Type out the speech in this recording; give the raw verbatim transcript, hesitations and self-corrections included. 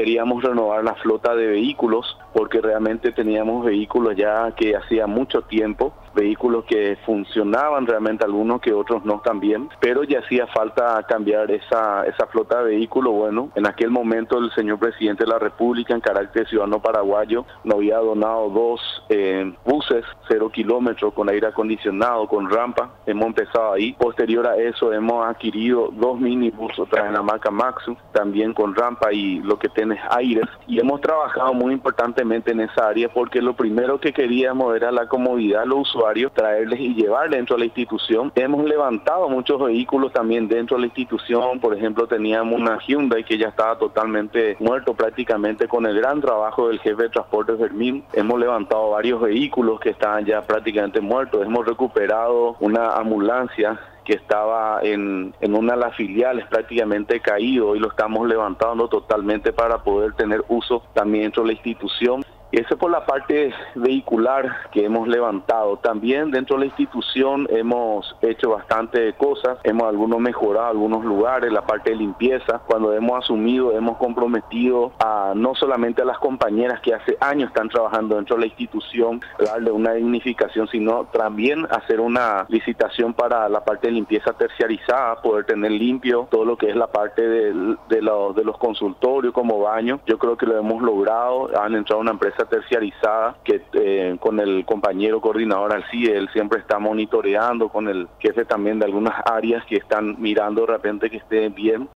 queríamos renovar la flota de vehículos porque realmente teníamos vehículos ya que hacía mucho tiempo, vehículos que funcionaban realmente, algunos que otros no también, pero ya hacía falta cambiar esa, esa flota de vehículos. Bueno, en aquel momento el señor presidente de la República, en carácter de ciudadano paraguayo, nos había donado dos eh, buses cero kilómetros con aire acondicionado, con rampa. Hemos empezado ahí. Posterior a eso hemos adquirido dos minibus, otra en la marca Maxus, también con rampa y lo que tiene aires. Y hemos trabajado muy importantemente en esa área porque lo primero que queríamos era la comodidad de los usuarios, traerles y llevar dentro de la institución. Hemos levantado muchos vehículos también dentro de la institución. Por ejemplo, teníamos una Hyundai que ya estaba totalmente muerto prácticamente con el gran trabajo del jefe de transporte Fermín. Hemos levantado varios vehículos que estaban ya prácticamente muertos. Hemos recuperado una ambulancia que estaba en, en una de las filiales prácticamente caído y lo estamos levantando totalmente para poder tener uso también dentro de la institución. Eso es por la parte vehicular que hemos levantado. También dentro de la institución hemos hecho bastante cosas, hemos algunos mejorado algunos lugares, la parte de limpieza. Cuando hemos asumido, hemos comprometido a no solamente a las compañeras que hace años están trabajando dentro de la institución, darle una dignificación, sino también hacer una licitación para la parte de limpieza terciarizada, poder tener limpio todo lo que es la parte de, de, los, de los consultorios como baño. Yo creo que lo hemos logrado. Han entrado una empresa terciarizada que eh, con el compañero coordinador al C I E, él siempre está monitoreando, con el jefe también de algunas áreas que están mirando de repente que esté bien.